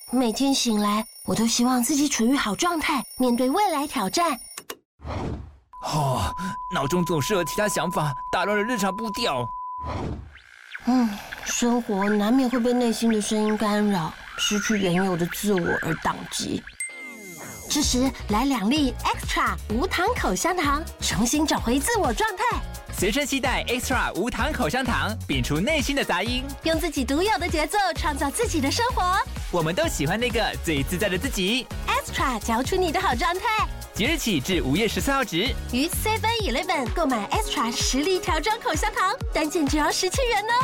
每天醒来，我都希望自己处于好状态，面对未来挑战。 脑中总是有其他想法，打乱了日常步调。 生活难免会被内心的声音干扰，失去原有的自我而宕机。这时来2粒 Extra 无糖口香糖，重新找回自我状态。 随身携带 Extra 无糖口香糖，摒除内心的杂音， 用自己独有的节奏创造自己的生活。 我们都喜欢那个最自在的自己。 Extra 嚼出你的好状态。 即日起至5月14号止， 于 7-Eleven 购买 Extra 10粒条装口香糖，单件只要17元哦。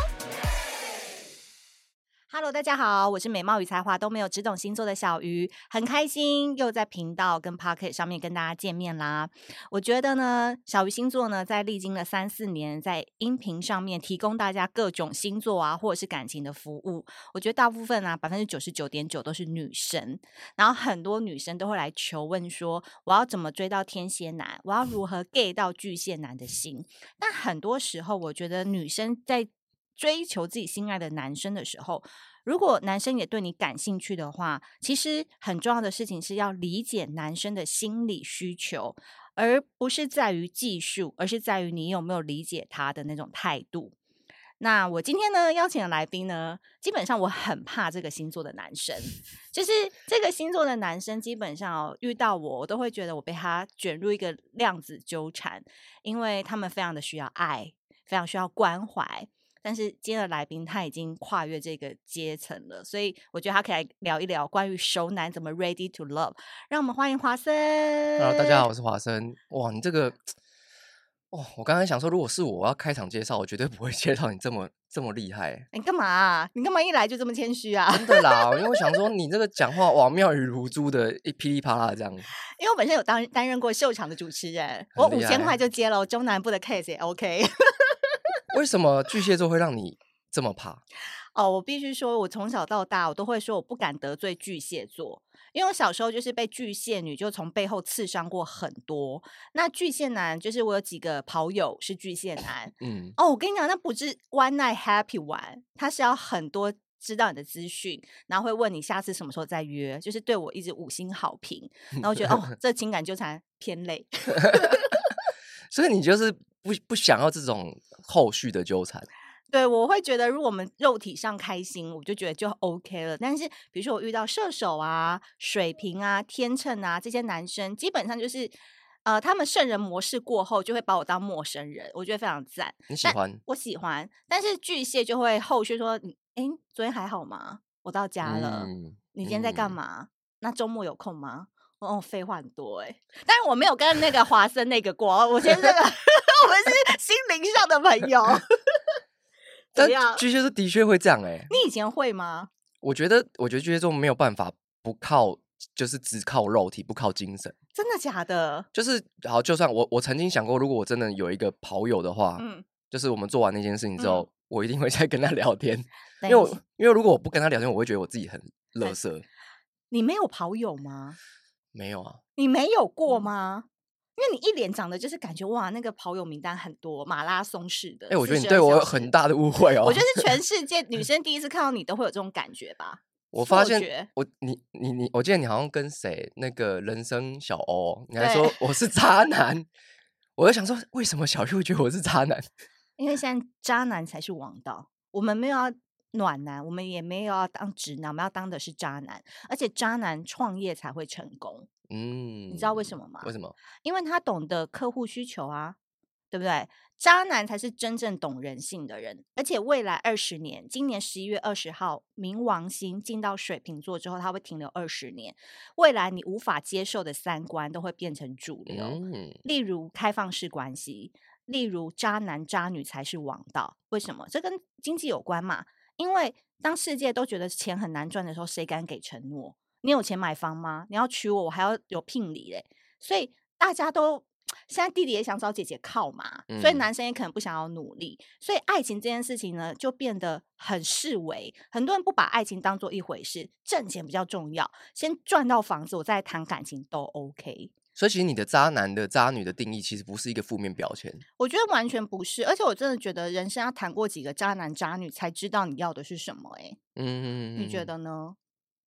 Hello， 大家好，我是美貌与才华都没有，只懂星座的小鱼，很开心又在频道跟 Pocket 上面跟大家见面啦。我觉得呢，小鱼星座呢，在历经了3-4年，在音频上面提供大家各种星座啊，或者是感情的服务。我觉得大部分啊，99.9%都是女生，然后很多女生都会来求问说，我要怎么追到天蝎男？我要如何 get 到巨蟹男的心？但很多时候，我觉得女生在追求自己心爱的男生的时候，如果男生也对你感兴趣的话，其实很重要的事情是要理解男生的心理需求，而不是在于技术，而是在于你有没有理解他的那种态度。那我今天呢邀请的来宾呢，基本上我很怕这个星座的男生，就是这个星座的男生基本上遇到我都会觉得我被他卷入一个量子纠缠，因为他们非常的需要爱，非常需要关怀。但是今天的来宾他已经跨越这个阶层了，所以我觉得他可以来聊一聊关于熟男怎么 ready to love。 让我们欢迎华生。 大家好，我是华生。哇，你这个我刚才想说，如果是我要开场介绍，我绝对不会介绍你这么厉害。 你干嘛啊？你干嘛一来就这么谦虚啊？ 真的啦，因为我想说你这个讲话哇妙语如珠的，噼里啪啦这样。 因为我本身有担任过秀场的主持人，我5000块就接了，中南部的 case 也 OK。 为什么巨蟹座会让你这么怕？ 我必须说，我从小到大我都会说我不敢得罪巨蟹座，因为我小时候就是被巨蟹女就从背后刺伤过很多。那巨蟹男就是我有几个跑友是巨蟹男，我跟你讲，那不是 one night happy 玩，他是要很多知道你的资讯，然后会问你下次什么时候再约，就是对我一直5星好评，然后我觉得这情感纠缠偏累。 所以你就是不想要这种后续的纠缠。 对，我会觉得如果我们肉体上开心，我就觉得就 OK 了。但是比如说我遇到射手啊、水瓶啊、天秤啊这些男生，基本上就是他们圣人模式过后就会把我当陌生人，我觉得非常赞。 你喜欢？ 我喜欢。但是巨蟹就会后续说，昨天还好吗？我到家了。你今天在干嘛？那周末有空吗？废话很多但是我没有跟那个华生那个过，我先这个我们是心灵上的朋友。 但巨蟹座的确会这样你以前会吗？ 我觉得巨蟹座没有办法不靠，就是只靠肉体不靠精神。 真的假的？ 就是好，就算我曾经想过，如果我真的有一个跑友的话，就是我们做完那件事情之后，我一定会再跟他聊天，因为如果我不跟他聊天，我会觉得我自己很垃圾。 你没有跑友吗？ 没有啊。 你没有过吗？因为你一脸长得就是感觉哇，那个跑友名单很多，马拉松式的。 我觉得你对我有很大的误会哦。 我觉得是全世界女生第一次看到你都会有这种感觉吧。 我发现我记得你好像跟谁那个人生小欧，你还说我是渣男。我就想说，为什么小玉会觉得我是渣男？ 因为现在渣男才是王道，我们没有要暖男，我们也没有要当直男，我们要当的是渣男，而且渣男创业才会成功。你知道为什么吗？ 为什么？ 因为他懂得客户需求啊，对不对？渣男才是真正懂人性的人，而且未来20年，今年11月20号，冥王星进到水瓶座之后，它会停留20年。未来你无法接受的3观都会变成主流，例如开放式关系，例如渣男渣女才是王道。为什么？这跟经济有关嘛？因为当世界都觉得钱很难赚的时候，谁敢给承诺？你有钱买房吗？你要娶我，我还要有聘礼嘞。所以大家都现在弟弟也想找姐姐靠嘛，所以男生也可能不想要努力，所以爱情这件事情呢，就变得很视为，很多人不把爱情当做一回事，挣钱比较重要，先赚到房子，我再谈感情都 OK。 所以其实你的渣男的渣女的定义其实不是一个负面标签。 我觉得完全不是，而且我真的觉得人生要谈过几个渣男渣女才知道你要的是什么。你觉得呢？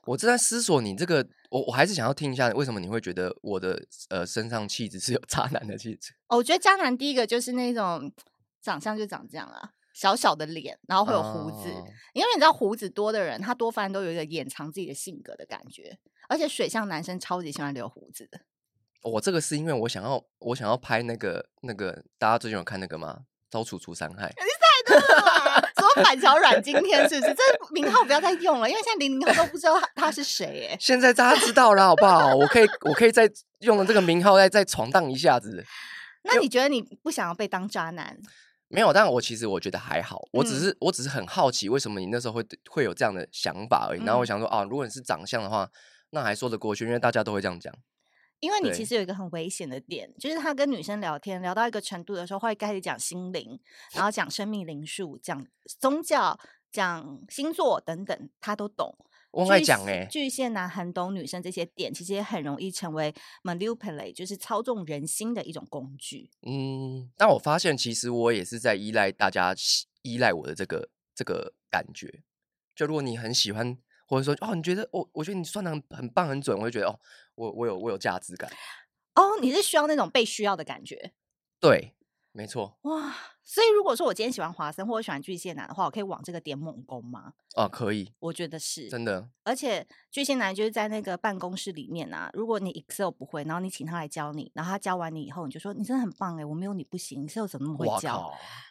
我正在思索你这个，我还是想要听一下，为什么你会觉得我的身上气质是有渣男的气质？ 我觉得渣男第一个就是那种长相就长这样啦，小小的脸，然后会有胡子，因为你知道胡子多的人，他多半都有一个掩藏自己的性格的感觉，而且水象男生超级喜欢留胡子的。 我这个是因为我想要拍那个，大家最近有看那个吗？招楚除三害。 你太多了吧？什么板桥阮经天是不是？这名号不要再用了，因为现在00后都不知道他是谁哎。 现在大家知道了好不好？我可以再用了这个名号再闯荡一下子。 那你觉得你不想要被当渣男？ 没有，但我其实我觉得还好，我只是很好奇，为什么你那时候会有这样的想法而已。然后我想说啊，如果你是长相的话，那还说得过去，因为大家都会这样讲。 因为你其实有一个很危险的点，就是他跟女生聊天聊到一个程度的时候，会开始讲心灵，然后讲生命灵数，讲宗教，讲星座等等，他都懂。 我很爱讲巨蟹男很懂女生这些点，其实也很容易成为 manipulate， 就是操纵人心的一种工具。 但我发现其实我也是在依赖大家依赖我的这个感觉。就如果你很喜欢，或者说你觉得我觉得你算得很棒很准，我就觉得我有价值感。 你是需要那种被需要的感觉。 对，没错。 哇，所以如果说我今天喜欢华森或者喜欢巨蟹男的话，我可以往这个点猛攻吗？ 可以， 我觉得是真的。 而且巨蟹男就是在那个办公室里面啊，如果你 Excel 不会，然后你请他来教你，然后他教完你以后，你就说你真的很棒我没有你不行，Excel 怎么那么会教？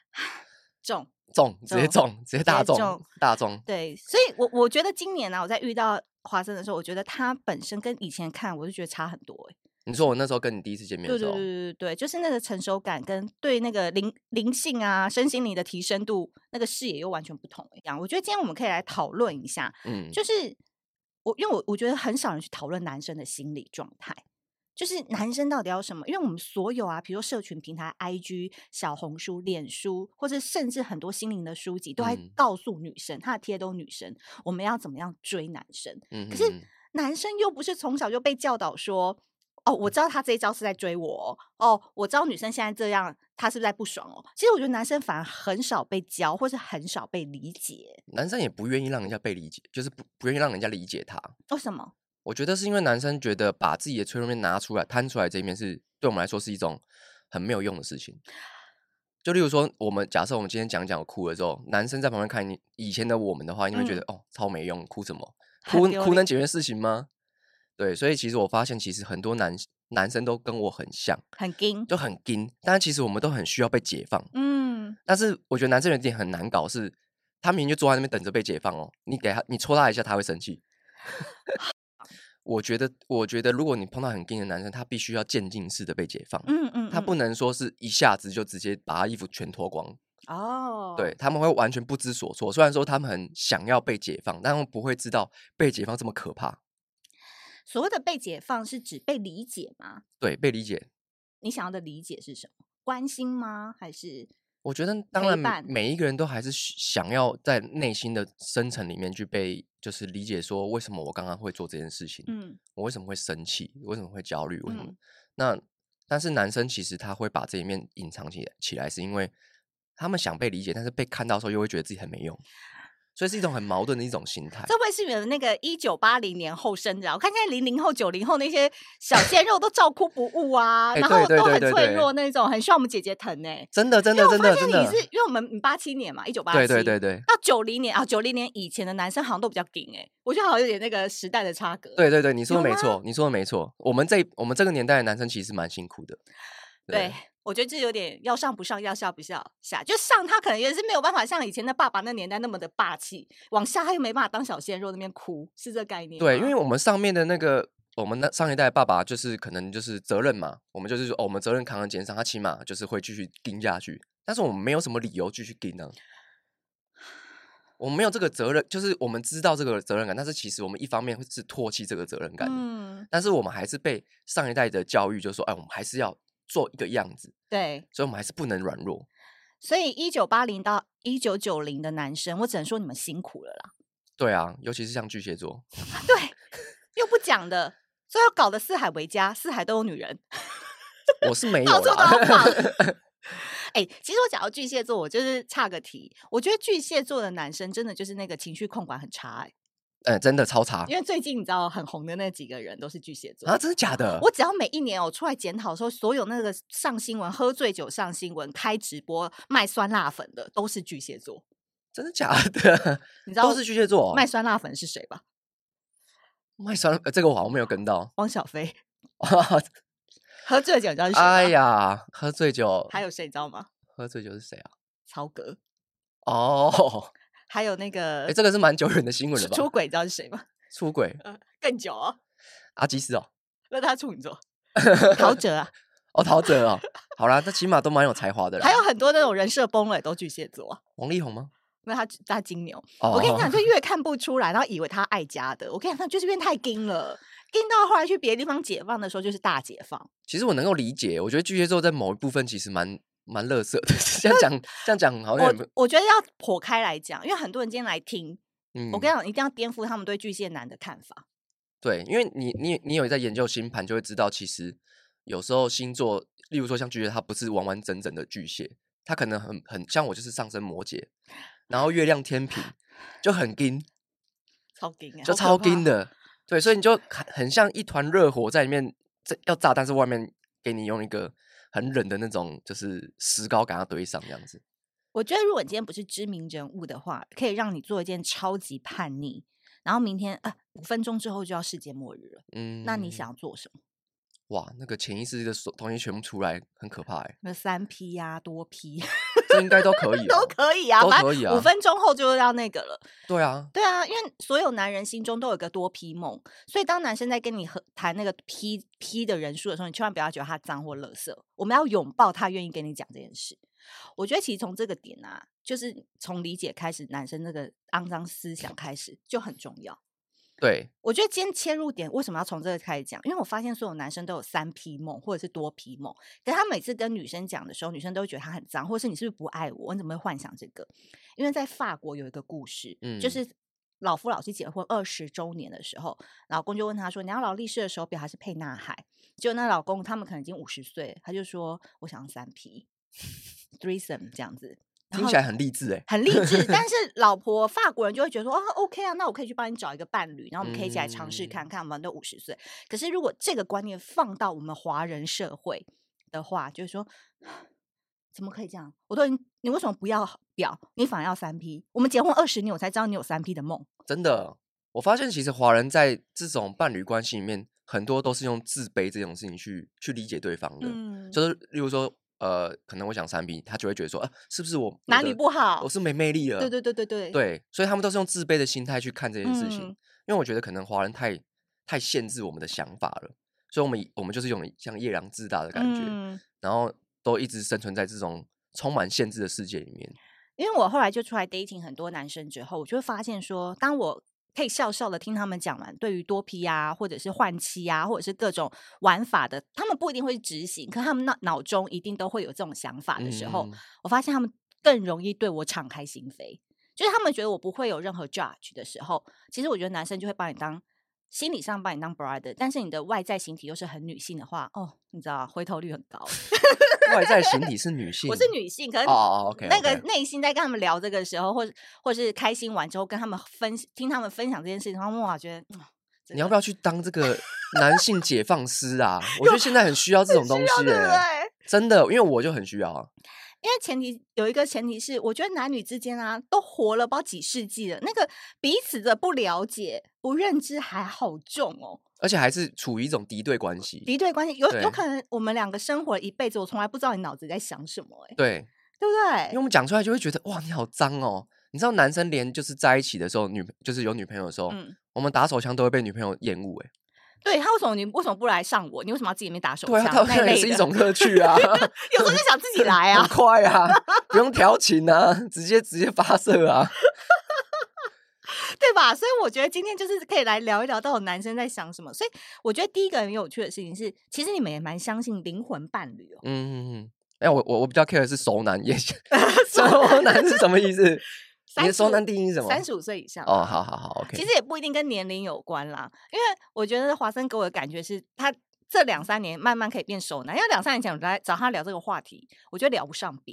直接大中。 对，所以我觉得今年我在遇到华森的时候，我觉得他本身跟以前看，我就觉得差很多你说我那时候跟你第一次见面的时候， 对，就是那个成熟感跟对那个灵性啊、身心灵的提升度，那个视野又完全不同我觉得今天我们可以来讨论一下，就是因为我觉得很少人去讨论男生的心理状态。就是男生到底要什么？因为我们所有比如说社群平台 IG 小红书脸书，或者甚至很多心灵的书籍都还告诉女生，他的贴都女生我们要怎么样追男生。可是男生又不是从小就被教导说我知道他这一招是在追我我知道女生现在这样他是不是在不爽其实我觉得男生反而很少被教，或是很少被理解。 男生也不愿意让人家被理解，就是不愿意让人家理解他。 为什么？ 我觉得是因为男生觉得把自己的脆弱面拿出来摊出来这一面是对我们来说是一种很没有用的事情。就例如说假设我们今天讲我哭了之后，男生在旁边看你以前的我们的话，你会觉得超没用，哭什么？哭能解决事情吗？对，所以其实我发现其实很多男生都跟我很像， 很硬， 就很硬，但其实我们都很需要被解放。但是我觉得男生有点很难搞，是他明明就坐在那边等着被解放你戳他一下他会生气。我觉得如果你碰到很硬的男生，他必须要渐进式的被解放。他不能说是一下子就直接把他衣服全脱光。对，他们会完全不知所措。虽然说他们很想要被解放，但他们不会知道被解放这么可怕。 所谓的被解放是指被理解吗？ 对，被理解。 你想要的理解是什么？关心吗？还是？ 我觉得当然每一个人都还是想要在内心的深层里面去被就是理解，说为什么我刚刚会做这件事情，我为什么会生气，为什么会焦虑，为什么但是男生其实他会把这一面隐藏起来，是因为他们想被理解，但是被看到的时候又会觉得自己很没用。所以是一种很矛盾的一种心态。 这会是你们那个1980年后生的，我看现在00后、90后那些小鲜肉都照哭不误然后都很脆弱那种，很需要我们姐姐疼真的。因为我发现你是因为我们87年嘛，1987， 对， 到90年90年以前的男生好像都比较硬我觉得好像有点那个时代的差隔。 对，你说的没错，我们这个年代的男生其实蛮辛苦的。 对，我觉得这有点要上不上，要下不下，就上他可能也是没有办法像以前的爸爸那年代那么的霸气，往下他又没办法当小鲜肉那边哭，是这概念吗？ 对，因为我们上面的那个我们上一代的爸爸就是可能就是责任嘛，我们就是说我们责任扛得减少，他起码就是会继续盯下去，但是我们没有什么理由继续盯我们没有这个责任，就是我们知道这个责任感，但是其实我们一方面是唾弃这个责任感但是我们还是被上一代的教育就是说我们还是要做一个样子， 对， 所以我们还是不能软弱。 所以1980到1990的男生，我只能说你们辛苦了啦。 对啊，尤其是像巨蟹座， 对，又不讲的，所以要搞得四海为家，四海都有女人。 我是没有啦， 到处都要放。其实我讲到巨蟹座，我就是岔个题，我觉得巨蟹座的男生真的就是那个情绪控管很差真的超差。 因为最近你知道很红的那几个人都是巨蟹座啊，真的假的？ 我只要每一年我出来检讨的时候，所有那个上新闻喝醉酒上新闻开直播卖酸辣粉的都是巨蟹座。 真的假的？ 你知道都是巨蟹座卖酸辣粉是谁吧？ 卖酸这个我好像没有跟到。 汪小菲。喝醉酒你知道是谁吗？ 哎呀，喝醉酒还有谁你知道吗？ 喝醉酒是谁啊？ 曹格。 哦， 还有那个这个是蛮久远的新闻了吧？ 出轨你知道是谁吗？ 出轨更久哦。 阿基斯哦。 那他处女座。陶喆啊。 陶喆哦。好啦，那起码都蛮有才华的啦。 还有很多那种人设崩了都巨蟹座。 王力宏吗？ 因为他金牛。我跟你讲，就越看不出来，然后以为他爱家的。我跟你讲，就是因为太硬了，硬到后来去别的地方解放的时候，就是大解放。其实我能够理解，我觉得巨蟹座在某一部分其实蛮垃圾的。这样讲好像我觉得要剖开来讲，因为很多人今天来听，我跟你讲，一定要颠覆他们对巨蟹男的看法。 对，因为你有在研究星盘，就会知道，其实有时候星座，例如说像巨蟹，它不是完完整整的巨蟹，它可能很像我，就是上升摩羯。然后月亮天平就很硬， 超硬， 就超硬的。对，所以你就很像一团热火在里面要炸，但是外面给你用一个很冷的那种就是石膏给它堆上这样子。 我觉得如果你今天不是知名人物的话，可以让你做一件超级叛逆，然后明天5分钟之后就要世界末日了，那你想要做什么？ 哇，那个潜意识的东西全部出来，很可怕哎。 那3P 啊，多 P， 这应该都可以， 都可以啊， 都可以啊。 5分钟后就要那个了。 对啊， 对啊，因为所有男人心中都有个多 P 梦，所以当男生在跟你谈那个 P 的人数的时候，你千万不要觉得他脏或垃圾。我们要拥抱他愿意跟你讲这件事。我觉得其实从这个点啊，就是从理解开始，男生那个肮脏思想开始就很重要。 对， 我觉得今天切入点为什么要从这个开始讲？因为我发现所有男生都有3P 梦或者是多 P 梦，可是他每次跟女生讲的时候，女生都会觉得他很脏，或是你是不是不爱我？你怎么会幻想这个？因为在法国有一个故事，就是老夫老妻结婚20周年的时候，老公就问他说：“你要劳力士的手表还是沛纳海？”结果那老公他们可能已经50岁，他就说：“我想要3P threesome 这样子。” 听起来很励志哎， 很励志。但是老婆法国人就会觉得说OK 啊，那我可以去帮你找一个伴侣，然后我们可以一起来尝试看看。我们都50岁，可是如果这个观念放到我们华人社会的话，就是说怎么可以这样？你为什么不要表？你反而要3P？我们结婚20年，我才知道你有3P 的梦。真的， 我发现其实华人在这种伴侣关系里面，很多都是用自卑这种事情去理解对方的。就是例如说。可能我想3P，他就会觉得说，是不是我哪里不好？ 我是没魅力了。对，所以他们都是用自卑的心态去看这件事情。因为我觉得可能华人太限制我们的想法了，所以我们就是有像夜郎自大的感觉，然后都一直生存在这种充满限制的世界里面。 因为我后来就出来 dating 很多男生之后，我就会发现说，当我可以笑笑的听他们讲完对于多 P 啊，或者是换妻啊，或者是各种玩法的，他们不一定会执行，可他们脑中一定都会有这种想法的时候，我发现他们更容易对我敞开心扉，就是他们觉得我不会有任何 judge 的时候，其实我觉得男生就会把你当心理上把你当 brother， 但是你的外在形体又是很女性的话，你知道回头率很高。 外在形体是女性， 我是女性，可是那个内心在跟他们聊这个时候，或是开心完之后跟他们听他们分享这件事情，然后哇，觉得你要不要去当这个男性解放师啊？我觉得现在很需要这种东西真的，因为我就很需要啊。 因为有一个前提是，我觉得男女之间啊，都活了不知道几世纪了，那个彼此的不了解、不认知还好重哦， 而且还是处于一种敌对关系。 敌对关系有可能我们两个生活一辈子，我从来不知道你脑子在想什么对不对？ 因为我们讲出来就会觉得哇，你好脏哦。你知道男生连就是在一起的时候，就是有女朋友的时候，我们打手枪都会被女朋友厌恶对，他你为什么不来上我？你为什么要自己里面打手枪？ 对啊，他也是一种乐趣啊。 有时候就想自己来啊， 很快啊，不用调情啊，直接发射啊， 对吧？所以我觉得今天就是可以来聊一聊到底男生在想什么。所以我觉得第一个很有趣的事情是，其实你们也蛮相信灵魂伴侣哦。 我比较 care 的是熟男也熟男是什么意思？你的熟男定义是什么 ？35岁以上。 好 OK。 其实也不一定跟年龄有关啦，因为我觉得华生给我的感觉是他这2-3年慢慢可以变熟男，因为2-3年前我来找他聊这个话题，我觉得聊不上边。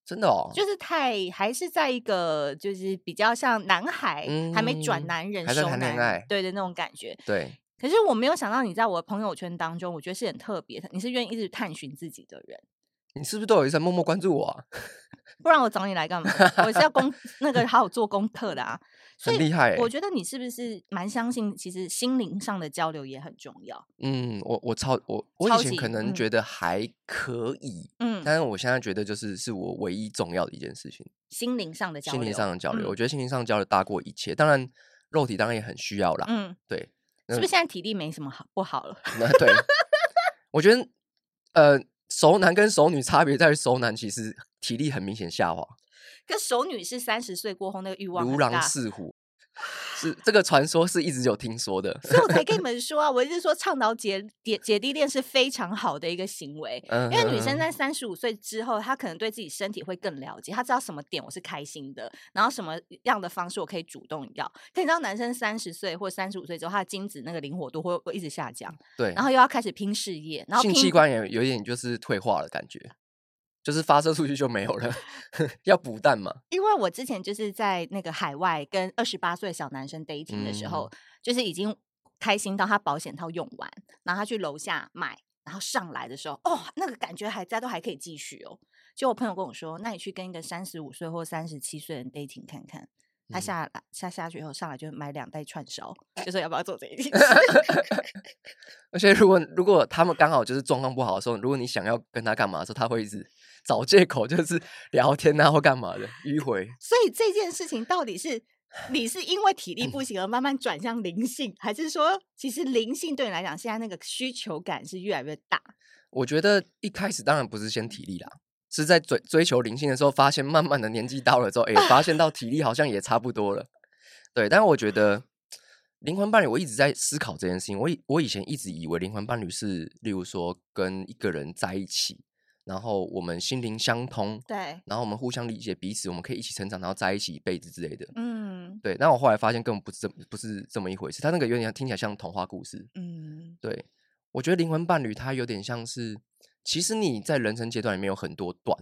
真的哦， 就是还是在一个就是比较像男孩、还没转男人、 还在熟男谈恋爱， 对的那种感觉。 对， 可是我没有想到你在我的朋友圈当中，我觉得是很特别的，你是愿意一直探寻自己的人。 你是不是都有一直在默默关注我啊？ 不然我找你来干嘛？我是要那个好好做功课的啊。所以很厉害欸。 我觉得你是不是蛮相信，其实心灵上的交流也很重要？ 我以前可能觉得还可以，但是我现在觉得是我唯一重要的一件事情。 心灵上的交流， 心灵上的交流，我觉得心灵上的交流大过一切。当然，肉体当然也很需要啦。对， 是不是现在体力没什么不好了？ 对，我觉得熟男跟熟女差别在于，熟男其实体力很明显下滑， 可熟女是30岁过后那个欲望如很大狼似虎。是这个传说是一直有听说的， 所以我才跟你们说啊，我一直说倡导姐弟恋是非常好的一个行为，因为女生在35岁之后，她可能对自己身体会更了解，她知道什么点我是开心的，然后什么样的方式我可以主动要。可你知道，男生30岁或35岁之后，他的精子那个灵活度会一直下降， 对， 然后又要开始拼事业，然后性器官也有点就是退化了感觉。就是发射出去就没有了，要补弹嘛。 因为我之前就是在那个海外跟28岁的小男生 dating 的时候，就是已经开心到他保险套用完，然后他去楼下买，然后上来的时候，那个感觉还在，都还可以继续哦。就我朋友跟我说，那你去跟一个35岁或37岁的人 dating 看看。他下去以后上来就买2袋串烧，就说要不要做这一件事。 而且如果他们刚好就是状况不好的时候，如果你想要跟他干嘛的时候，他会一直找借口，就是聊天啊或干嘛的迂回。 所以这件事情到底是你是因为体力不行而慢慢转向灵性，还是说其实灵性对你来讲现在那个需求感是越来越大？ 我觉得一开始当然不是先体力啦。是在追求灵性的时候，发现慢慢的年纪到了之后，发现到体力好像也差不多了。对，但我觉得灵魂伴侣，我一直在思考这件事情。我以前一直以为灵魂伴侣是，例如说跟一个人在一起，然后我们心灵相通， 对， 然后我们互相理解彼此，我们可以一起成长，然后在一起一辈子之类的。对。那我后来发现根本不是这么一回事，他那个有点听起来像童话故事。对，我觉得灵魂伴侣他有点像是。其实你在人生阶段里面有很多段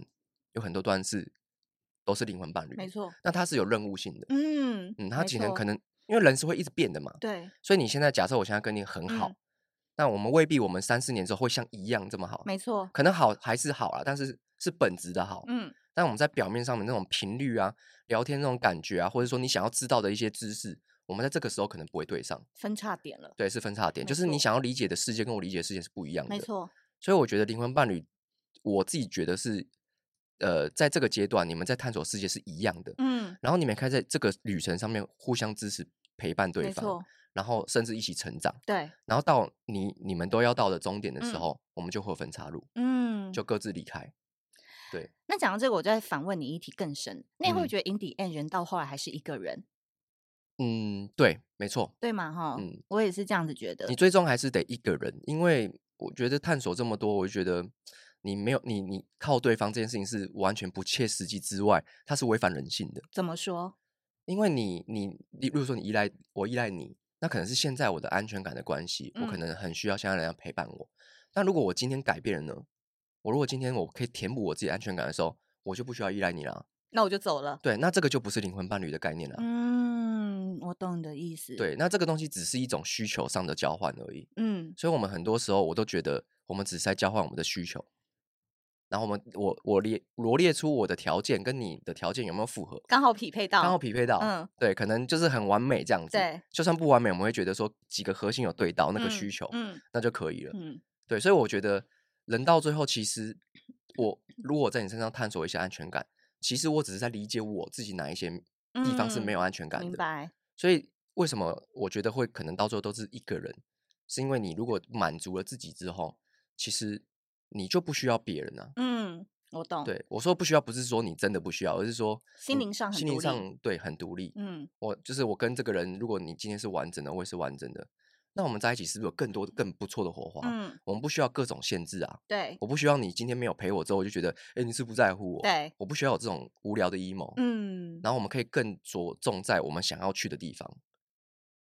都是灵魂伴侣， 没错。 那它是有任务性的，它可能因为人是会一直变的嘛， 对。 所以你现在假设我现在跟你很好，那我们未必我们3-4年之后会像一样这么好， 没错。 可能好还是好啦，但是本质的好，但我们在表面上面那种频率啊、聊天那种感觉啊，或者说你想要知道的一些知识，我们在这个时候可能不会对上， 分叉点了。 对，是分叉点，就是你想要理解的世界跟我理解的世界是不一样的， 没错。 所以我觉得灵魂伴侣，我自己觉得是，在这个阶段，你们在探索世界是一样的，然后你们可以在这个旅程上面互相支持、陪伴对方，然后甚至一起成长， 对， 然后到你们都要到的终点的时候，我们就会分岔路，就各自离开，对。 那讲到这个，我就再反问你一题更深，那你会不会觉得 in the end 人到后来还是一个人？ 对，没错， 对嘛，哈，我也是这样子觉得， 你最终还是得一个人，因为。我觉得探索这么多，我就觉得你没有你靠对方这件事情是完全不切实际之外，它是违反人性的。 怎么说？ 因为例如说我依赖你，那可能是现在我的安全感的关系，我可能很需要现在人家陪伴我。但如果我今天改变了呢？如果今天我可以填补我自己安全感的时候，我就不需要依赖你了， 那我就走了。 对，那这个就不是灵魂伴侣的概念了。 我懂你的意思。 对，那这个东西只是一种需求上的交换而已。所以我们很多时候我都觉得我们只是在交换我们的需求，然后我罗列出我的条件跟你的条件有没有符合， 刚好匹配到， 对，可能就是很完美这样子。 对， 就算不完美，我们会觉得说几个核心有对到那个需求，那就可以了。对，所以我觉得人到最后，其实如果在你身上探索一些安全感，其实我只是在理解我自己哪一些地方是没有安全感的。 明白。 所以为什么我觉得会可能到最后都是一个人，是因为你如果满足了自己之后，其实你就不需要别人了。 我懂。 对，我说不需要，不是说你真的不需要，而是说心灵上对很独立。我跟这个人，如果你今天是完整的，我也是完整的，那我们在一起是不是有更多更不错的火花？我们不需要各种限制啊。 对， 我不需要你今天没有陪我之后，我就觉得，你是不在乎我。 对， 我不需要有这种无聊的阴谋。然后我们可以更着重在我们想要去的地方。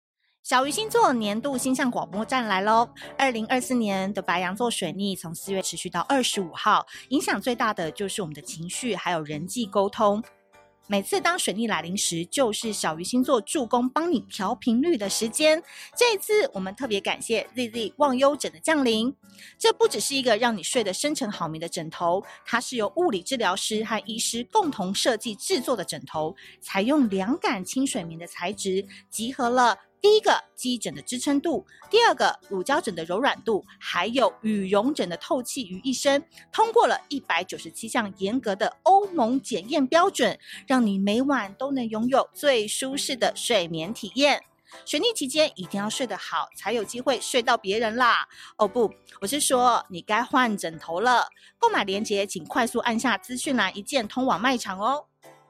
小鱼星座年度星象广播站来咯 ,2024 年的白羊座水逆从4月持续到25号，影响最大的就是我们的情绪还有人际沟通。每次当水逆来临时，就是小鱼星座助攻帮你调频率的时间。这一次我们特别感谢 ZZ 忘忧枕的降临，这不只是一个让你睡得深沉好眠的枕头，它是由物理治疗师和医师共同设计制作的枕头，采用凉感轻水棉的材质，集合了第一个记忆枕的支撑度，第二个乳胶枕的柔软度，还有羽绒枕的透气于一身，通过了197项严格的欧盟检验标准，让你每晚都能拥有最舒适的睡眠体验。水逆期间一定要睡得好，才有机会睡到别人啦。哦不，我是说你该换枕头了。购买链接请快速按下资讯栏一键通往卖场哦。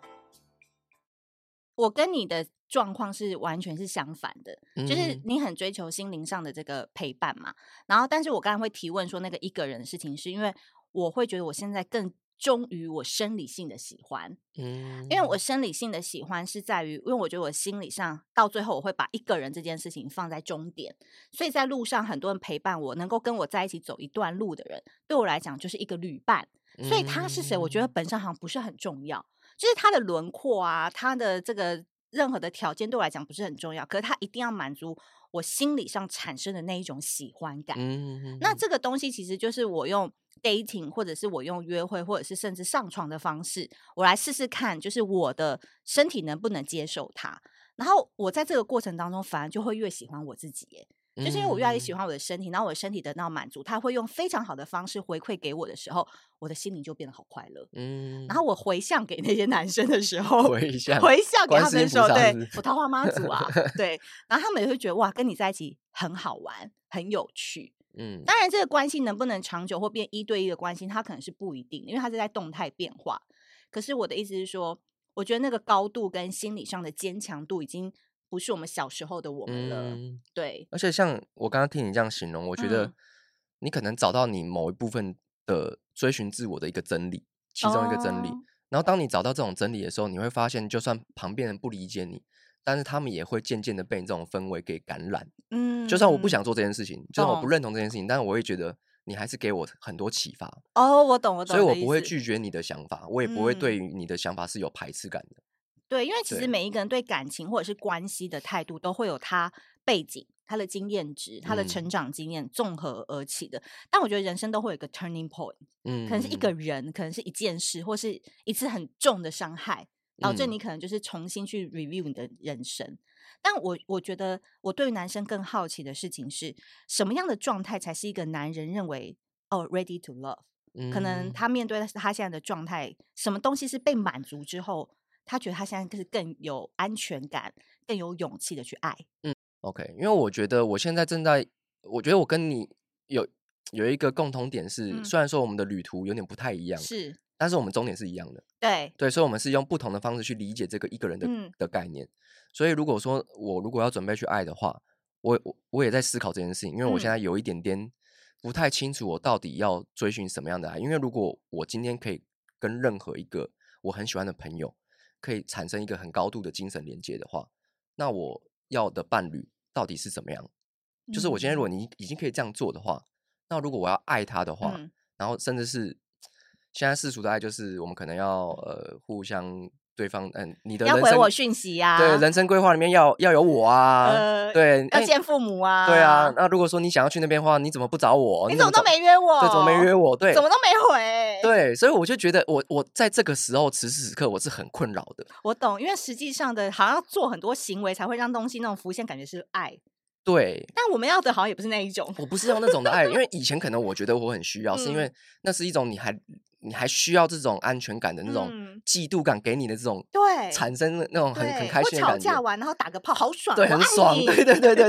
我跟你的状况是完全是相反的，就是你很追求心灵上的这个陪伴嘛，然后但是我刚才会提问说那个一个人的事情，是因为我会觉得我现在更忠于我生理性的喜欢，因为我生理性的喜欢是在于，因为我觉得我心理上到最后我会把一个人这件事情放在终点，所以在路上很多人陪伴我，能够跟我在一起走一段路的人，对我来讲就是一个旅伴，所以他是谁，我觉得本身好像不是很重要。就是他的轮廓啊，他的这个任何的条件对我来讲不是很重要，可是他一定要满足我心理上产生的那一种喜欢感。那这个东西其实就是我用 dating 或者是我用约会或者是甚至上床的方式，我来试试看，就是我的身体能不能接受它。然后我在这个过程当中反而就会越喜欢我自己耶，就是因为我越来越喜欢我的身体，然后我的身体得到满足，他会用非常好的方式回馈给我的时候，我的心灵就变得好快乐。然后我回向给那些男生的时候，回向给他们的时候，对，我桃花妈祖啊，对，然后他们也会觉得哇，跟你在一起很好玩，很有趣。当然这个关系能不能长久或变1对1的关系，它可能是不一定，因为它是在动态变化。可是我的意思是说，我觉得那个高度跟心理上的坚强度已经不是我们小时候的我们了。对， 而且像我刚刚听你这样形容，我觉得你可能找到你某一部分的追寻自我的一个真理，其中一个真理。然后当你找到这种真理的时候，你会发现就算旁边人不理解你，但是他们也会渐渐的被你这种氛围给感染。就算我不想做这件事情，就算我不认同这件事情，但是我会觉得你还是给我很多启发。 我懂， 所以我不会拒绝你的想法，我也不会对于你的想法是有排斥感的。 对，因为其实每一个人对感情或者是关系的态度都会有他背景、他的经验值、他的成长经验综合而起的。但我觉得人生都会有一个 turning point，可能是一个人，可能是一件事，或是一次很重的伤害，导致你可能就是重新去 review 你的人生。但我觉得我对男生更好奇的事情是，什么样的状态才是一个男人认为ready to love？可能他面对他现在的状态，什么东西是被满足之后，他觉得他现在是更有安全感、更有勇气的去爱。 OK， 因为我觉得我现在我觉得我跟你有一个共同点是，虽然说我们的旅途有点不太一样， 是， 但是我们终点是一样的。对，所以我们是用不同的方式去理解这个一个人的概念。所以如果说我如果要准备去爱的话，我也在思考这件事情，因为我现在有一点点不太清楚我到底要追寻什么样的爱。因为如果我今天可以跟任何一个我很喜欢的朋友可以产生一个很高度的精神连接的话，那我要的伴侣到底是怎么样？就是我今天如果你已经可以这样做的话，那如果我要爱他的话，然后甚至是现在世俗的爱，就是我们可能要互相对方你的人生要回我讯息啊， 对，人生规划里面要有我啊，对， 要见父母啊， 对啊。那如果说你想要去那边的话，你怎么不找我？ 你怎么都没约我？ 对，怎么没约我？对， 怎么都没回？ 对，所以我就觉得我在这个时候此时此刻我是很困扰的。 我懂，因为实际上的好像要做很多行为才会让东西那种浮现，感觉是爱。 对， 但我们要的好像也不是那一种。 我不是用那种的爱，因为以前可能我觉得我很需要，是因为那是一种你还需要这种安全感的那种嫉妒感给你的这种，对，产生那种很开心的感觉。 我吵架完然后打个炮，好爽， 对，很爽，对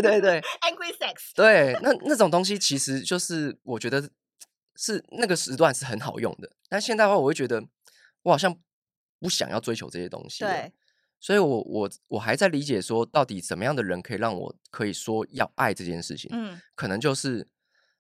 ，angry sex， 对，那种东西其实就是我觉得是那个时段是很好用的，但现在的话，我会觉得我好像不想要追求这些东西，对。所以我还在理解说，到底怎么样的人可以让我可以说要爱这件事情？可能就是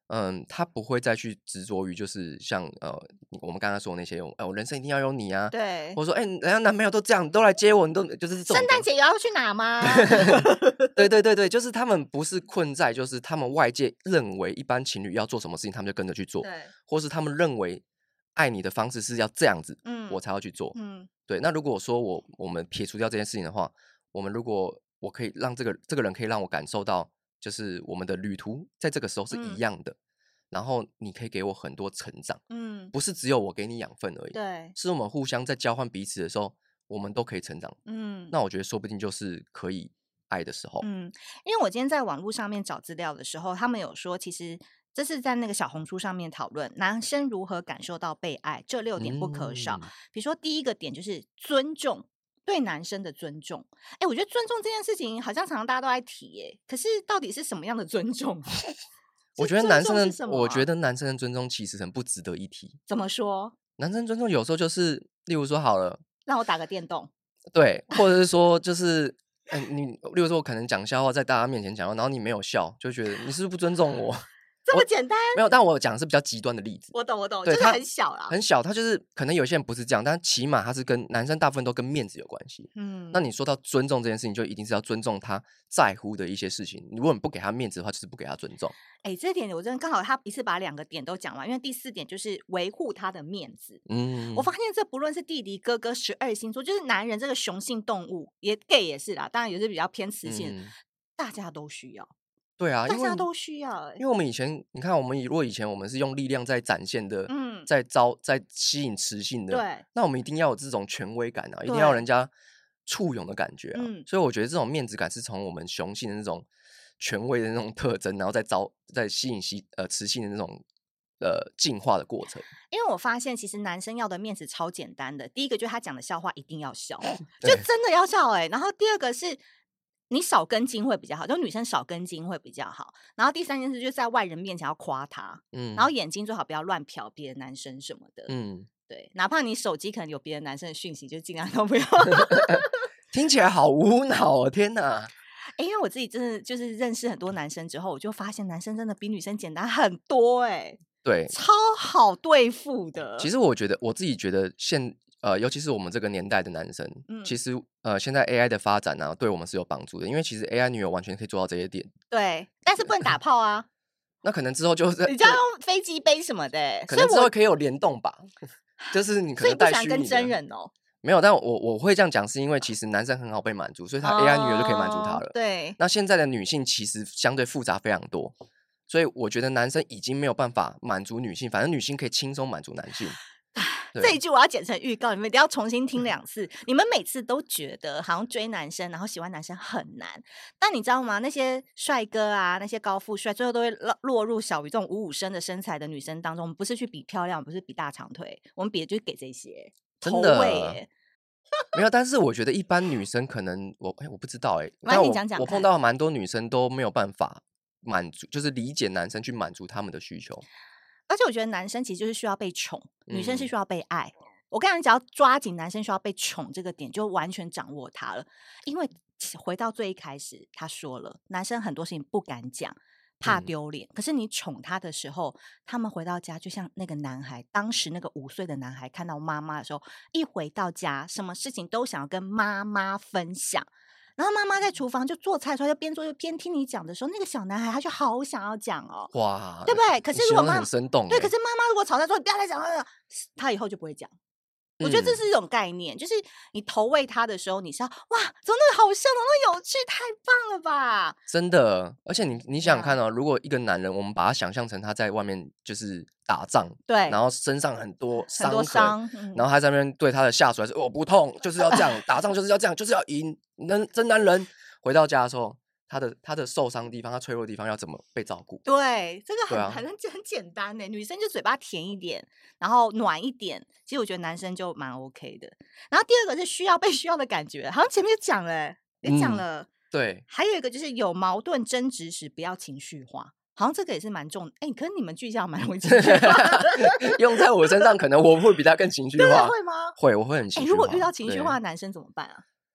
他不会再去执着于就是像我们刚刚说的那些我人生一定要有你啊， 对， 或者说人家男朋友都这样都来接我，你都就是这种圣诞节也要去哪吗？ 对对对对，就是他们不是困在就是他们外界认为一般情侣要做什么事情他们就跟着去做， 对， 或是他们认为爱你的方式是要这样子，我才要去做，对。那如果说我们撇除掉这件事情的话，我可以让这个人可以让我感受到，就是我们的旅途在这个时候是一样的，然后你可以给我很多成长，不是只有我给你养分而已， 对， 是我们互相在交换彼此的时候，我们都可以成长，那我觉得说不定就是可以爱的时候， 因为我今天在网络上面找资料的时候，他们有说，其实这是在那个小红书上面讨论男生如何感受到被爱，这6点不可少。比如说第一个点就是尊重，对男生的尊重。我觉得尊重这件事情好像常常大家都在提耶，可是到底是什么样的尊重？ 我觉得男生的尊重其实很不值得一提。 怎么说？ 男生尊重有时候就是，例如说好了， 让我打个电动， 对，或者是说就是例如说我可能讲笑话在大家面前讲，然后你没有笑，就觉得你是不是不尊重我？ 这么简单？ 没有，但我讲的是比较极端的例子。 我懂，就是很小啦， 很小。他就是可能有些人不是这样，但起码他是跟男生大部分都跟面子有关系。那你说到尊重这件事情，就一定是要尊重他在乎的一些事情。如果你不给他面子的话，就是不给他尊重。 这点我真的刚好他一次把2个点都讲完，因为第4点就是维护他的面子。我发现这不论是弟弟、哥哥、12星座，就是男人这个雄性动物，也 gay 也是啦，当然也是比较偏雌性，大家都需要。 对啊， 大家都需要因为我们以前，你看，如果以前我们是用力量在展现的，在吸引雌性的， 对， 那我们一定要有这种权威感啊，一定要有人家簇拥的感觉啊。所以我觉得这种面子感是从我们雄性的那种权威的那种特征，然后再吸引雌性的那种进化的过程。 因为我发现其实男生要的面子超简单的，第一个就是他讲的笑话一定要笑，就真的要笑然后第二个是你少根筋会比较好，就女生少根筋会比较好。然后第3件事就是在外人面前要夸他，然后眼睛最好不要乱瞟别的男生什么的，对，哪怕你手机可能有别的男生的讯息，就尽量都不要。 听起来好无脑哦，天哪！ 因为我自己真的就是认识很多男生之后，我就发现男生真的比女生简单很多对， 超好对付的。 其实我自己觉得尤其是我们这个年代的男生，其实现在 AI 的发展对我们是有帮助的，因为其实 AI 女友完全可以做到这些点。 对，但是不能打炮啊。 那可能之后就是你就要用飞机杯什么的， 可能之后可以有联动吧。就是你可能带虚拟的， 所以不想跟真人哦。 没有，但我会这样讲，是因为其实男生很好被满足，所以他 AI 女友就可以满足他了。 对。 那现在的女性其实相对复杂非常多，所以我觉得男生已经没有办法满足女性，反正女性可以轻松满足男性。 这一句我要剪成预告，你们一定要重新听2次。你们每次都觉得好像追男生然后喜欢男生很难，但你知道吗？那些帅哥啊，那些高富帅最后都会落入小于这种55升的身材的女生当中。我们不是去比漂亮，不是比大长腿，我们比的就是给这些真的头位没有，但是我觉得一般女生可能我不知道但我碰到蛮多女生都没有办法满足，就是理解男生去满足他们的需求。 而且我觉得男生其实就是需要被宠，女生是需要被爱。我跟你讲，只要抓紧男生需要被宠这个点，就完全掌握他了。因为回到最一开始，他说了，男生很多事情不敢讲，怕丢脸。可是你宠他的时候，他们回到家就像那个男孩，当时那个5岁的男孩看到妈妈的时候，一回到家，什么事情都想要跟妈妈分享。然后妈妈在厨房就做菜的时候，就边做就边听你讲的时候，那个小男孩他就好想要讲哦， 哇， 对不对？可是如果很生动， 对，可是妈妈如果吵架说你不要再讲了，他以后就不会讲。我觉得这是一种概念，就是你投喂他的时候，你是要哇，怎么那么好笑，怎么那么有趣，太棒了吧！真的，而且你想想看哦，如果一个男人，我们把他想象成他在外面就是打仗， 对， 然后身上很多伤，然后他在那边对他的下属来说，我不痛，就是要这样，打仗就是要这样，就是要赢，真男人。回到家的时候，他的受伤的地方，他脆弱的地方要怎么被照顾？ 对，这个很简单女生就嘴巴甜一点，然后暖一点。其实我觉得男生就蛮 OK 的。然后第二个是需要被需要的感觉，好像前面就讲了，也讲了。 对， 还有一个就是有矛盾争执时不要情绪化，好像这个也是蛮重。可是你们巨匠蛮容易情绪化的， 用在我身上可能我会比他更情绪化。 会吗？ 会，我会很情绪化。 如果遇到情绪化的男生怎么办啊？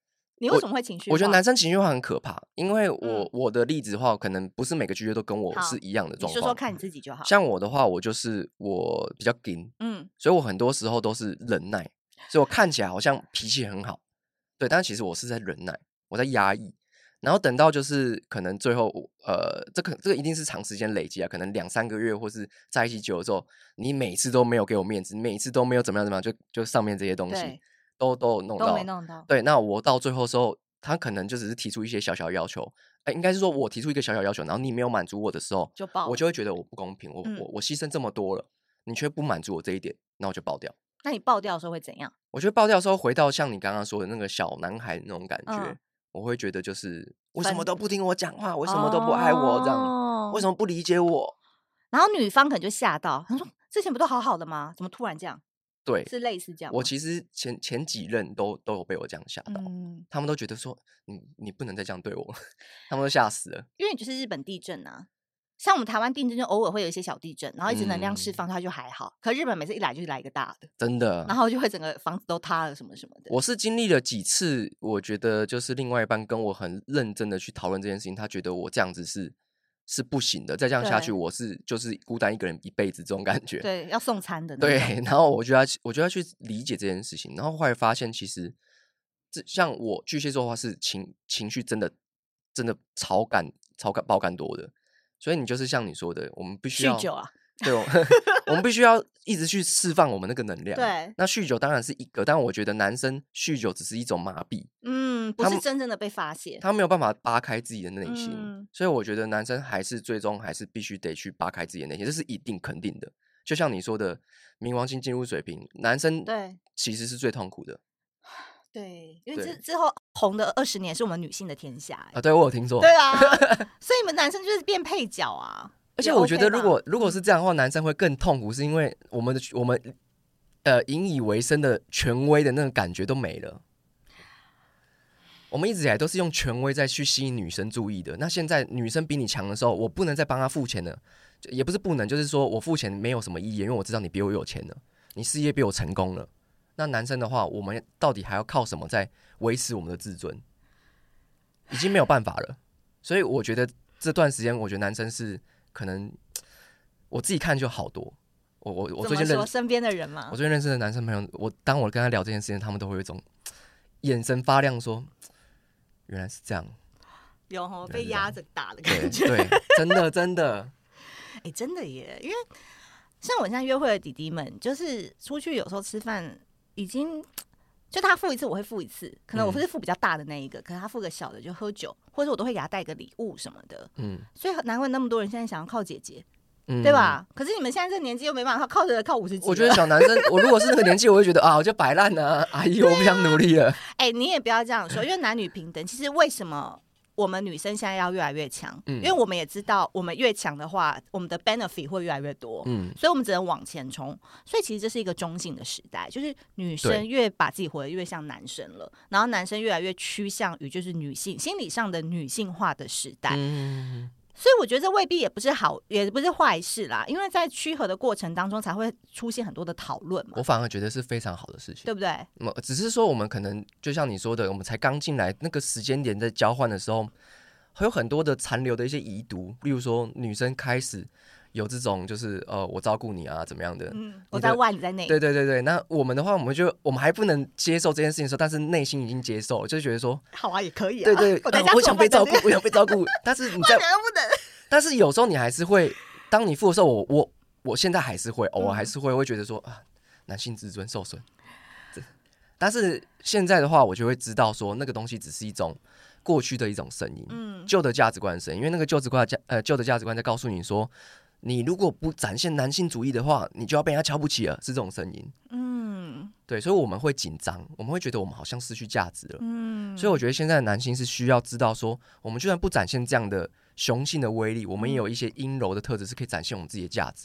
你为什么会情绪化？ 我觉得男生情绪化很可怕，因为我的例子的话，可能不是每个巨蟹都跟我是一样的状况。 你说说看你自己就好。 像我的话，我比较硬，所以我很多时候都是忍耐，所以我看起来好像脾气很好，对，但其实我是在忍耐，我在压抑。然后等到就是可能最后这个一定是长时间累积啊，可能2-3个月或是在一起久了之后，你每次都没有给我面子，每次都没有怎么样，就上面这些东西都弄到， 都没弄到。 对，那我到最后的时候，他可能就只是提出一些小小要求，应该是说我提出一个小小要求，然后你没有满足我的时候，我就会觉得我不公平，我牺牲这么多了，你却不满足我这一点，那我就爆掉。 那你爆掉的时候会怎样？ 我觉得爆掉的时候回到像你刚刚说的那个小男孩那种感觉。我会觉得就是为什么都不听我讲话，为什么都不爱我这样，为什么不理解我？ 然后女方可能就吓到，他说之前不都好好的吗？怎么突然这样？ 对， 是类似这样吗？ 我其实前几任都有被我这样吓到，他们都觉得说你不能再这样对我，他们都吓死了。 因为你就是日本地震啊，像我们台湾地震就偶尔会有一些小地震，然后一直能量释放，它就还好。可日本每次一来就来一个大的，真的，然后就会整个房子都塌了什么什么的。 我是经历了几次，我觉得就是另外一半跟我很认真的去讨论这件事情，他觉得我这样子是不行的，再这样下去我就是孤单一个人一辈子这种感觉。 对，要送餐的那种。对，然后我就要去理解这件事情，然后后来发现其实像我巨蟹座的话是情绪真的超爆肝多的。所以你就是像你说的，我们必须要酗酒啊， 对，我们必须要一直去释放我们那个能量。 对， 那酗酒当然是一个，但我觉得男生酗酒只是一种麻痹， 不是真正的被发泄， 他没有办法扒开自己的内心，所以我觉得男生最终还是必须得去扒开自己的内心，这是一定肯定的。就像你说的，冥王星进入水瓶，男生对其实是最痛苦的。 对，因为之后红的20年是我们女性的天下啊！对，我有听说。 对啊，所以你们男生就是变配角啊。 而且我觉得，如果是这样的话，男生会更痛苦，是因为我们引以为生的权威的那种感觉都没了。我们一直以来都是用权威在去吸引女生注意的。那现在女生比你强的时候，我不能再帮她付钱了，也不是不能，就是说我付钱没有什么意义，因为我知道你比我有钱了，你事业比我成功了。那男生的话，我们到底还要靠什么在维持我们的自尊？已经没有办法了。所以我觉得这段时间，我觉得男生是可能我自己看就好多。我最近认识身边的人嘛， 我最近认识的男生朋友，当我跟他聊这件事情，他们都会有一种眼神发亮，说原来是这样， 有被压着打的感觉。 对，真的， 真的耶，因为像我现在约会的弟弟们，就是出去有时候吃饭。已经就他付一次我会付一次，可能我是付比较大的那一个，可能他付个小的就喝酒，或者我都会给他带个礼物什么的。所以难怪那么多人现在想要靠姐姐，对吧？可是你们现在这个年纪又没办法靠50几。 我觉得小男生，我如果是那个年纪，我会觉得我就摆烂了，阿姨，我不想努力了。 你也不要这样说，因为男女平等，其实为什么？我们女生现在要越来越强，因为我们也知道，我们越强的话，我们的 benefit 会越来越多，所以我们只能往前冲。所以其实这是一个中性的时代，就是女生越把自己活得越像男生了，然后男生越来越趋向于就是女性心理上的女性化的时代。所以我觉得这未必也不是好，也不是坏事啦，因为在趋合的过程当中才会出现很多的讨论嘛。 我反而觉得是非常好的事情， 对不对？ 只是说我们可能就像你说的，我们才刚进来那个时间点在交换的时候，会有很多的残留的一些遗毒，例如说女生开始有这种就是我照顾你啊怎么样的， 我在外你在内， 对，那我们的话，我们还不能接受这件事情的时候，但是内心已经接受了，就觉得说好啊，也可以啊， 对，我想被照顾，我想被照顾，但是你在不能， 但是有时候你还是会，当你付的时候，我现在还是会，偶尔还是会觉得说男性自尊受损，但是现在的话，我就会知道说那个东西只是一种过去的一种声音，旧的价值观的声音，因为那个旧的价值观在告诉你说，你如果不展现男性主义的话，你就要被人家瞧不起了，是这种声音。对，所以我们会紧张，我们会觉得我们好像失去价值了。所以我觉得现在的男性是需要知道说，我们就算不展现这样的雄性的威力，我们也有一些阴柔的特质是可以展现我们自己的价值的。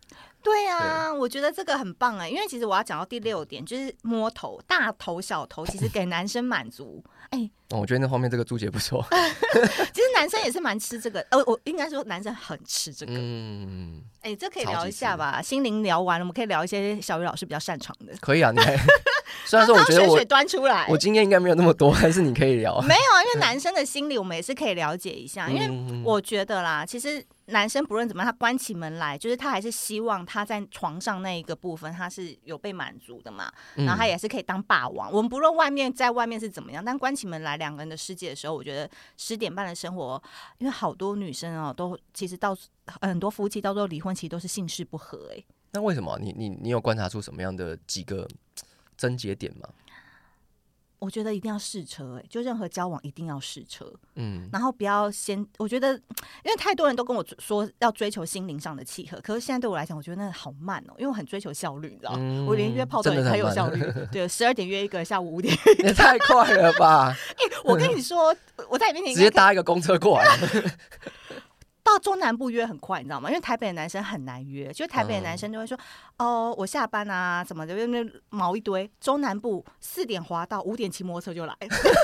对啊，我觉得这个很棒因为其实我要讲到第6点，就是摸头，大头小头，其实给男生满足。 我觉得那后面这个注解不错。 其实男生也是蛮吃这个，我应该说男生很吃这个。这可以聊一下吧。心灵聊完了，我们可以聊一些小鱼老师比较擅长的。 可以啊，你还虽然说我觉得水端出来， 我经验应该没有那么多，但是你可以聊。 没有啊，因为男生的心理我们也是可以了解一下，因为我觉得啦，其实男生不论怎么样，他关起门来，就是他还是希望他在床上那一个部分他是有被满足的嘛，然后他也是可以当霸王。我们不论在外面是怎么样，但关起门来2个人的世界的时候，我觉得10点半的生活，因为好多女生都其实到很多夫妻到最后离婚，其实都是性事不合。 那为什么你有观察出什么样的几个症结点吗？ 我觉得一定要试车，就任何交往一定要试车，然后不要先，我觉得因为太多人都跟我说要追求心灵上的契合，可是现在对我来讲，我觉得那好慢因为我很追求效率，你知道，我连约炮都很有效率，对，12点约一个，下午5点约一个， 也太快了吧！ 我跟你说，我在你面前直接搭一个公车过来。 到中南部约很快，你知道吗？因为台北的男生很难约，就台北的男生就会说，我下班啊什么的，那毛一堆。中南部4点滑到，5点骑摩托车就来。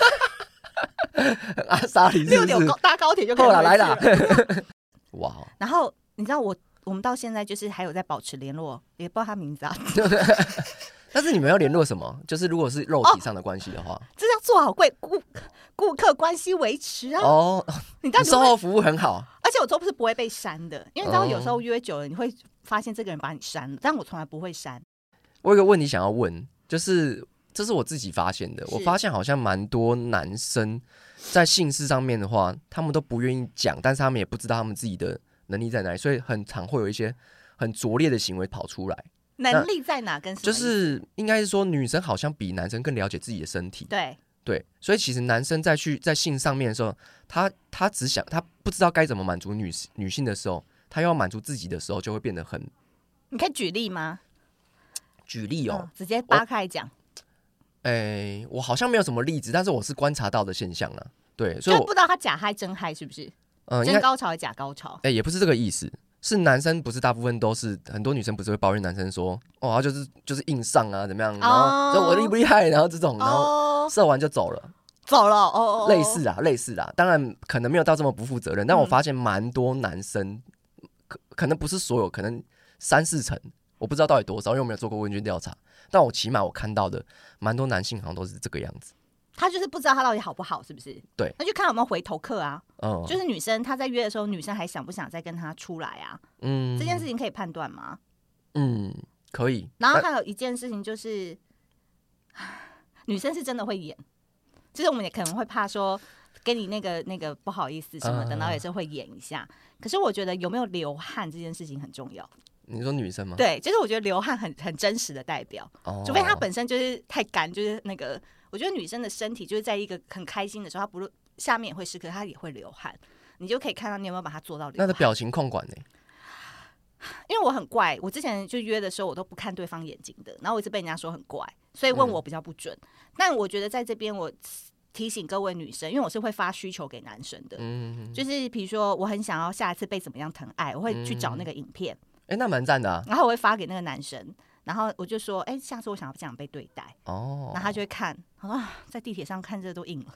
阿莎里是不是 6点搭高铁就可以来了。哇！ 然后你知道我们到现在就是还有在保持联络，也不知道他名字啊。 但是你们要联络什么？就是如果是肉体上的关系的话， 这要做好顾客关系维持啊。你售后服务很好， 而且我都是不会被删的，因为你知道有时候约久了，你会发现这个人把你删了，但我从来不会删。 我有个问题想要问，就是这是我自己发现的，我发现好像蛮多男生在性事上面的话，他们都不愿意讲，但是他们也不知道他们自己的能力在哪里，所以很常会有一些很拙劣的行为跑出来。 能力在哪？跟什么？ 就是应该是说，女生好像比男生更了解自己的身体。 对， 所以其实男生在性上面的时候，他只想他不知道该怎么满足女性的时候，他要满足自己的时候，就会变得很。 你可以举例吗？ 举例直接扒开讲。 我好像没有什么例子，但是我是观察到的现象啦。对，所以就不知道他假嗨真嗨是不是？真高潮还是假高潮？ 也不是这个意思。是男生不是大部分都是，很多女生不是会抱怨男生说，他就是硬上啊怎么样，然后我厉不厉害，然后这种，然后射完就走了，类似啦，当然可能没有到这么不负责任，但我发现蛮多男生，可能不是所有，可能3-4成，我不知道到底多少，因为我没有做过问卷调查，但我起码我看到的蛮多男性好像都是这个样子。 他就是不知道他到底好不好，是不是？ 对， 那就看有没有回头客啊。就是女生她在约的时候，女生还想不想再跟他出来啊？这件事情可以判断吗？ 可以。 然后还有一件事情就是，女生是真的会演，就是我们也可能会怕说跟你那个不好意思什么的，然后也是会演一下。可是我觉得有没有流汗这件事情很重要。 你说女生吗？ 对，就是我觉得流汗很真实的代表，除非她本身就是太干，就是那个。我觉得女生的身体就是在一个很开心的时候，她不论下面也会湿，可是她也会流汗，你就可以看到你有没有把它做到流汗。 那的表情控管呢？ 因为我很怪，我之前就约的时候我都不看对方眼睛的，然后我一直被人家说很怪，所以问我比较不准。但我觉得在这边我提醒各位女生，因为我是会发需求给男生的，就是比如说我很想要下一次被怎么样疼爱，我会去找那个影片， 那蛮赞的啊。 然后我会发给那个男生。然后我就说，下次我想要这样被对待。然后他就会看，他说在地铁上看这都硬了。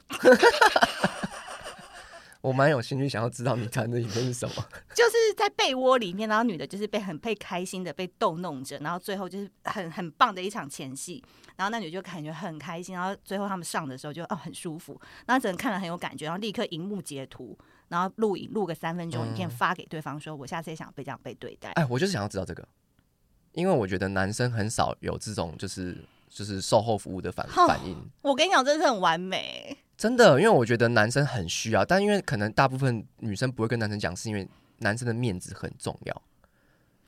我蛮有兴趣想要知道你看的影片是什么。 就是在被窝里面，然后女的就是被开心的被逗弄着，然后最后就是很棒的一场前戏，然后那女就感觉很开心，然后最后他们上的时候就很舒服，然后整个看了很有感觉，然后立刻荧幕截图，然后录个3分钟影片发给对方，说我下次也想被这样被对待。 我就是想要知道这个。因为我觉得男生很少有这种就是售后服务的反应。 我跟你讲，真的是很完美， 真的。因为我觉得男生很需要，但因为可能大部分女生不会跟男生讲，是因为男生的面子很重要。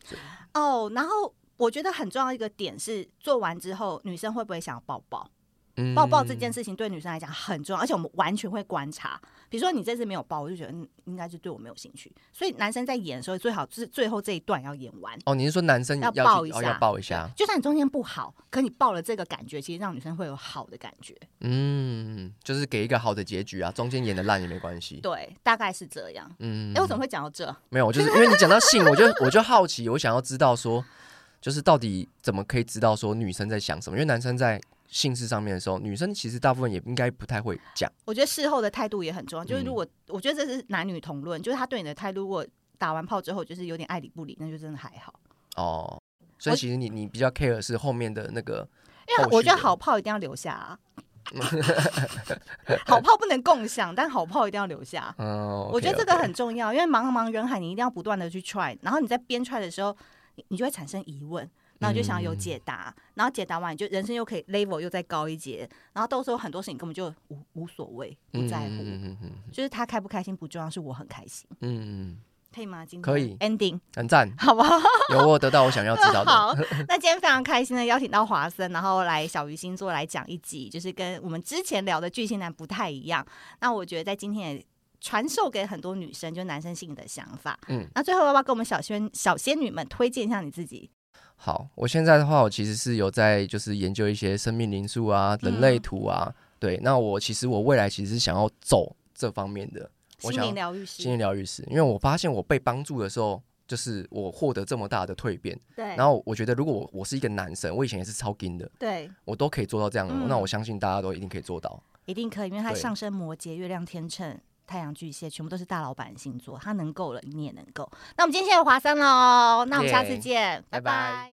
然后我觉得很重要一个点是，做完之后女生会不会想要抱抱？ 抱这件事情对女生来讲很重要，而且我们完全会观察。比如说你这次没有抱，我就觉得应该是对我没有兴趣。所以男生在演的时候，最好是最后这一段要演完。 哦，你是说男生要抱一下， 要抱一下？ 就算你中间不好，可你抱了这个感觉，其实让女生会有好的感觉。 就是给一个好的结局啊，中间演的烂也没关系。 对，大概是这样。我怎么会讲到这？ 没有，就是因为你讲到性，我就好奇，我想要知道说，就是到底怎么可以知道说女生在想什么？因为男生在性事上面的时候，女生其实大部分也应该不太会讲。 我觉得事后的态度也很重要，就是如果我觉得这是男女同论，就是他对你的态度，如果打完炮之后就是有点爱理不理，那就真的还好。 哦，所以其实你比较 care 是后面的那个， 因为我觉得好炮一定要留下啊。好炮不能共享，但好炮一定要留下。我觉得这个很重要，因为茫茫人海，你一定要不断的去 try， 然后你在边 try 的时候，你就会产生疑问。然后就想要有解答，然后解答完，你就人生又可以 level 又再高一截，然后到时候很多事情根本就无所谓，不在乎，就是他开不开心不重要，是我很开心。可以吗？今天可以 ending 很赞， 好不好？ 有我得到我想要知道的。 好，那今天非常开心的邀请到华森，然后来小鱼星座来讲一集，就是跟我们之前聊的巨星男不太一样。那我觉得在今天也传授给很多女生，就是男生性的想法。那最后要不要跟我们小仙女们推荐一下你自己？ 好，我现在的话，我其实是有在就是研究一些生命灵数啊、人类图啊。对，那我未来其实是想要走这方面的心灵疗愈师。 心灵疗愈师，因为我发现我被帮助的时候，就是我获得这么大的蜕变。 对。 然后我觉得，如果我是一个男生，我以前也是超硬的， 对， 我都可以做到这样的，那我相信大家都一定可以做到。 一定可以，因为他上升摩羯、月亮天秤、太阳巨蟹，全部都是大老板星座，他能够了，你也能够。那我们今天谢谢华森喽，那我们下次见，拜拜。